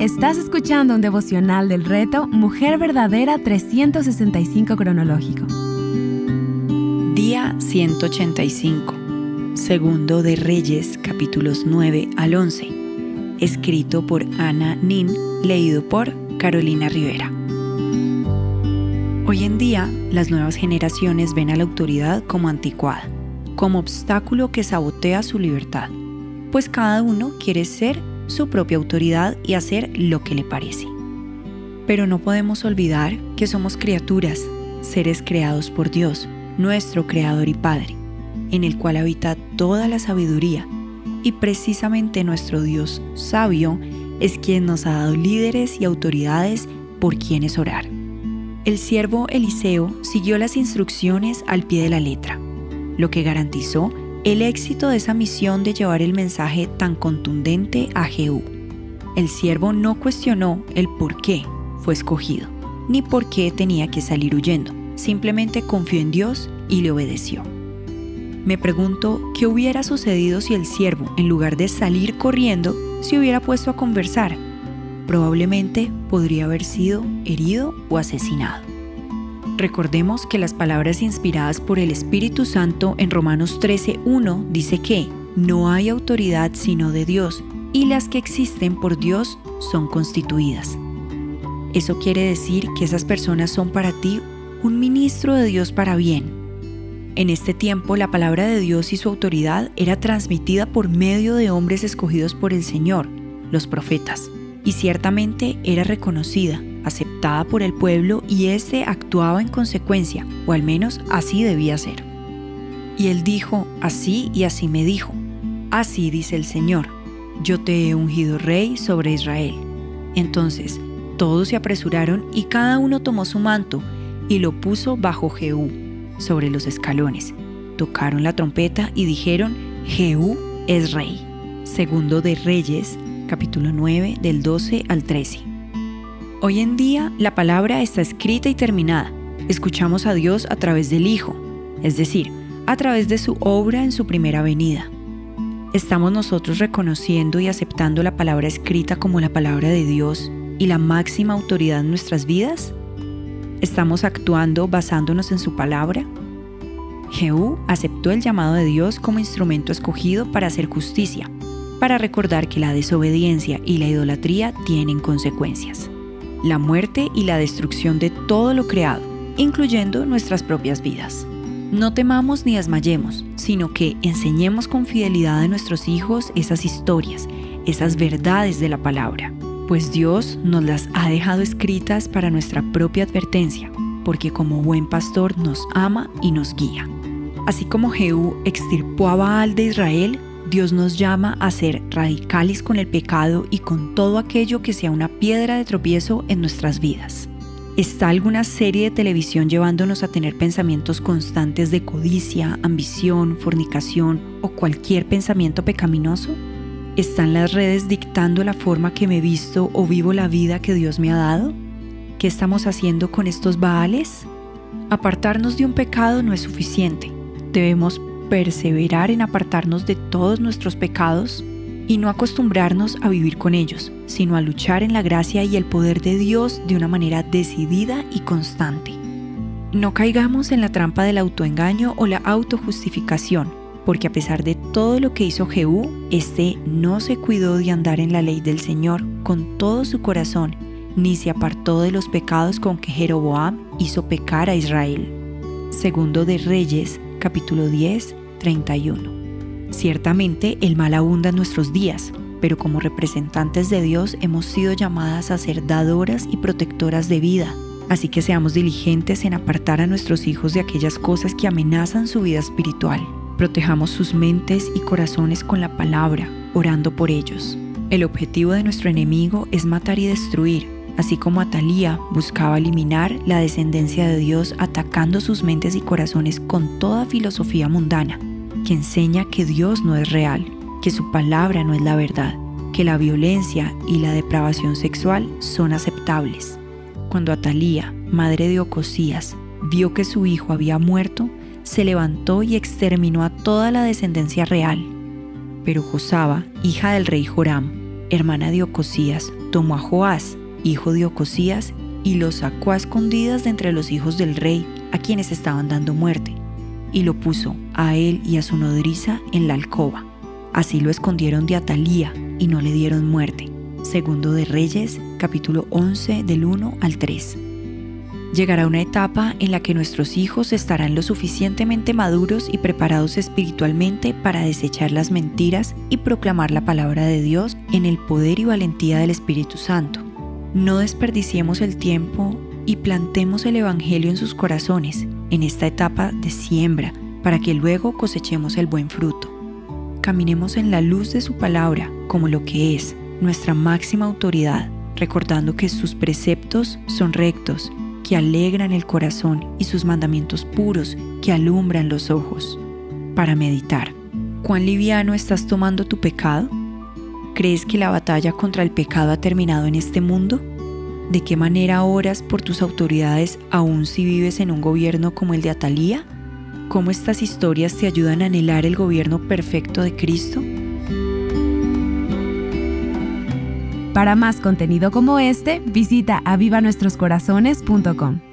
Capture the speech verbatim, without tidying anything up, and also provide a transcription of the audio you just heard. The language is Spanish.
Estás escuchando un devocional del reto Mujer Verdadera trescientos sesenta y cinco cronológico. Día ciento ochenta y cinco, Segundo de Reyes, capítulos nueve al once. Escrito por Ana Nin, leído por Carolina Rivera. Hoy en día, las nuevas generaciones ven a la autoridad como anticuada, como obstáculo que sabotea su libertad, pues cada uno quiere ser su propia autoridad y hacer lo que le parece. Pero no podemos olvidar que somos criaturas, seres creados por Dios, nuestro Creador y Padre, en el cual habita toda la sabiduría, y precisamente nuestro Dios sabio es quien nos ha dado líderes y autoridades por quienes orar. El siervo Eliseo siguió las instrucciones al pie de la letra, lo que garantizó el éxito de esa misión de llevar el mensaje tan contundente a Jehú. El siervo no cuestionó el por qué fue escogido, ni por qué tenía que salir huyendo, simplemente confió en Dios y le obedeció. Me pregunto qué hubiera sucedido si el siervo, en lugar de salir corriendo, se hubiera puesto a conversar. Probablemente podría haber sido herido o asesinado. Recordemos que las palabras inspiradas por el Espíritu Santo en Romanos trece uno dice que no hay autoridad sino de Dios, y las que existen por Dios son constituidas. Eso quiere decir que esas personas son para ti un ministro de Dios para bien. En este tiempo, la palabra de Dios y su autoridad era transmitida por medio de hombres escogidos por el Señor, los profetas, y ciertamente era reconocida, aceptada por el pueblo, y éste actuaba en consecuencia, o al menos así debía ser. Y él dijo, así y así me dijo, así dice el Señor, yo te he ungido rey sobre Israel. Entonces todos se apresuraron y cada uno tomó su manto y lo puso bajo Jehú, sobre los escalones. Tocaron la trompeta y dijeron, Jehú es rey. Segundo de Reyes, capítulo nueve, del doce al trece. Hoy en día la palabra está escrita y terminada. Escuchamos a Dios a través del Hijo, es decir, a través de su obra en su primera venida. ¿Estamos nosotros reconociendo y aceptando la palabra escrita como la palabra de Dios y la máxima autoridad en nuestras vidas? ¿Estamos actuando basándonos en su palabra? Jehú aceptó el llamado de Dios como instrumento escogido para hacer justicia, para recordar que la desobediencia y la idolatría tienen consecuencias. La muerte y la destrucción de todo lo creado, incluyendo nuestras propias vidas. No temamos ni desmayemos, sino que enseñemos con fidelidad a nuestros hijos esas historias, esas verdades de la palabra, pues Dios nos las ha dejado escritas para nuestra propia advertencia, porque como buen pastor nos ama y nos guía. Así como Jehú extirpó a Baal de Israel, Dios nos llama a ser radicales con el pecado y con todo aquello que sea una piedra de tropiezo en nuestras vidas. ¿Está alguna serie de televisión llevándonos a tener pensamientos constantes de codicia, ambición, fornicación o cualquier pensamiento pecaminoso? ¿Están las redes dictando la forma que me visto o vivo la vida que Dios me ha dado? ¿Qué estamos haciendo con estos Baales? Apartarnos de un pecado no es suficiente. Debemos perseverar en apartarnos de todos nuestros pecados y no acostumbrarnos a vivir con ellos, sino a luchar en la gracia y el poder de Dios de una manera decidida y constante. No caigamos en la trampa del autoengaño o la autojustificación, porque a pesar de todo lo que hizo Jehú, este no se cuidó de andar en la ley del Señor con todo su corazón, ni se apartó de los pecados con que Jeroboam hizo pecar a Israel. Segundo de Reyes, capítulo diez, treinta y uno. Ciertamente el mal abunda en nuestros días, pero como representantes de Dios hemos sido llamadas a ser dadoras y protectoras de vida. Así que seamos diligentes en apartar a nuestros hijos de aquellas cosas que amenazan su vida espiritual. Protejamos sus mentes y corazones con la palabra, orando por ellos. El objetivo de nuestro enemigo es matar y destruir, así como Atalía buscaba eliminar la descendencia de Dios atacando sus mentes y corazones con toda filosofía mundana, que enseña que Dios no es real, que su palabra no es la verdad, que la violencia y la depravación sexual son aceptables. Cuando Atalía, madre de Ocosías, vio que su hijo había muerto, se levantó y exterminó a toda la descendencia real. Pero Josaba, hija del rey Joram, hermana de Ocosías, tomó a Joás, hijo de Ocosías, y lo sacó a escondidas de entre los hijos del rey, a quienes estaban dando muerte, y lo puso a él y a su nodriza en la alcoba. Así lo escondieron de Atalía y no le dieron muerte. Segundo de Reyes, capítulo once, del uno al tres. Llegará una etapa en la que nuestros hijos estarán lo suficientemente maduros y preparados espiritualmente para desechar las mentiras y proclamar la palabra de Dios en el poder y valentía del Espíritu Santo. No desperdiciemos el tiempo y plantemos el Evangelio en sus corazones en esta etapa de siembra para que luego cosechemos el buen fruto. Caminemos en la luz de su palabra como lo que es nuestra máxima autoridad, recordando que sus preceptos son rectos, que alegran el corazón, y sus mandamientos puros, que alumbran los ojos. Para meditar, ¿cuán liviano estás tomando tu pecado? ¿Crees que la batalla contra el pecado ha terminado en este mundo? ¿De qué manera oras por tus autoridades aun si vives en un gobierno como el de Atalía? ¿Cómo estas historias te ayudan a anhelar el gobierno perfecto de Cristo? Para más contenido como este, visita aviva nuestros corazones punto com.